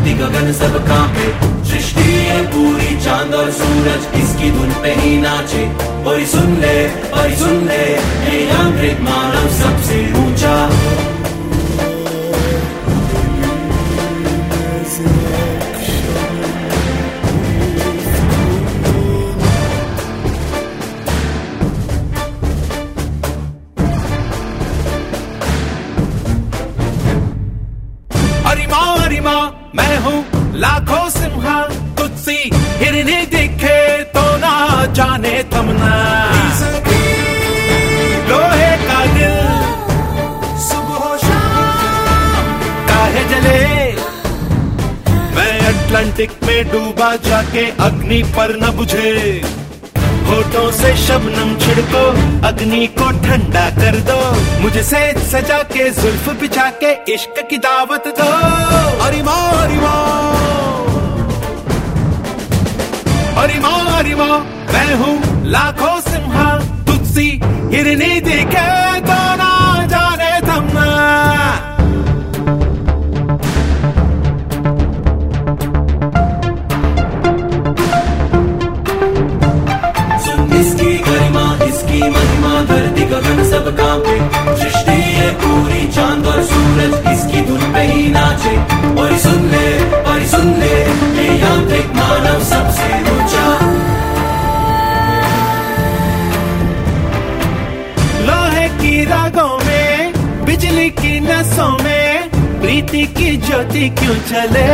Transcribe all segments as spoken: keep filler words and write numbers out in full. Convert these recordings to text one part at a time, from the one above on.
धरती गगन सब कांपे, सृष्टि है पूरी चांद और सूरज इसकी धुन पे ही नाचे। और सुन ले और सुन ले ये यांत्रिक मानव सबसे ऊंचा। अरिमा अरिमा मैं हूँ लाखों सिम्हा, तुझसी हिरनी दिखे तो ना जाने थमना। लोहे का दिल सुबह शाम काहे जले, मैं अटलांटिक में डूबा जाके अग्नि पर न बुझे। होठों से शबनम छिड़को, अग्नि को ठंडा कर दो, मुझे सेज सजा के जुल्फ बिछा के इश्क की दावत दो। अरिमा अरिमा अरिमा अरिमा मैं हूँ लाखों सिम्हा, तुझसी हिरनी दिखे तो ना जाने थमना। इसकी गरिमा इसकी महिमा धरती गगन सब कांपे, सृष्टि है पूरी चांद और सूरज इसकी धुन पे ही नाचे। और सुन ले और सुन ले ये यांत्रिक मानव सबसे ऊंचा। लोहे की रागों में बिजली की नसों में प्रीति की ज्योति क्यों चले।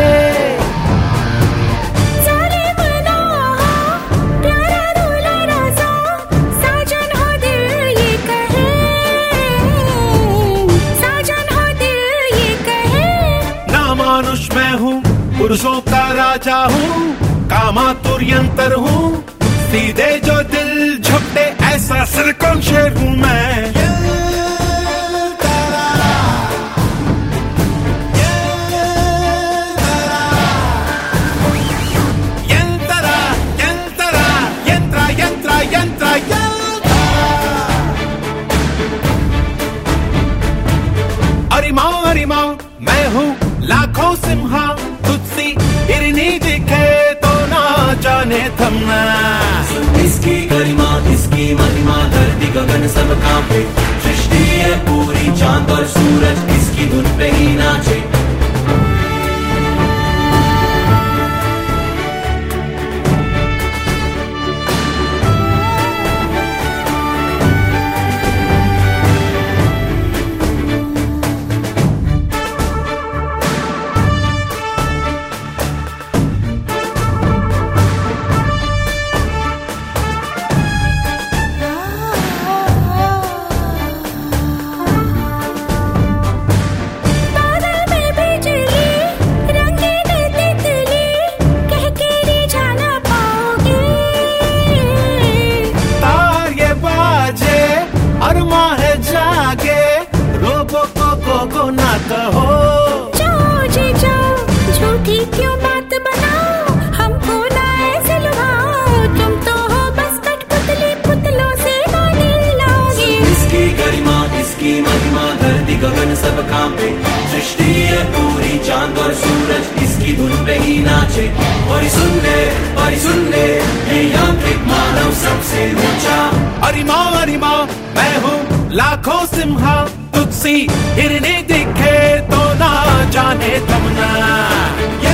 मानुष मैं हूँ, पुरुषों का राजा हूँ, कामातुर यंत्र हूँ, सीधे जो दिल झपटे ऐसा सिरकौन शेर हूँ मैं। यंत्रा यंत्रा यंत्रा यंत्रा यंत्रा यंत्रा। अरिमा अरिमा मैं हूँ लाखों सिम्हा, तुझसी हिरनी दिखे तो ना जाने थमना। इसकी गरिमा इसकी महिमा धरती गगन सब कांपे, सृष्टि है पूरी चांद और सूरज इसकी धुन पे ही नाचे। झूठी क्यों बात बनाओ, हमको ना ऐसे लुभाओ, तुम तो हो बस कठपुतली, पुतलों से गाने लाओगे। इसकी गरिमा इसकी महिमा धरती गगन सब कांपे, सृष्टि है पूरी चांद और सूरज इसकी धुन पे ही नाचे। और सुन ले और सुन ले ये यांत्रिक मानव सबसे ऊंचा। अरिमा अरिमा मैं हूँ लाखों सिम्हा, तुझसी हिरनी दिखे तो ना जाने थमना।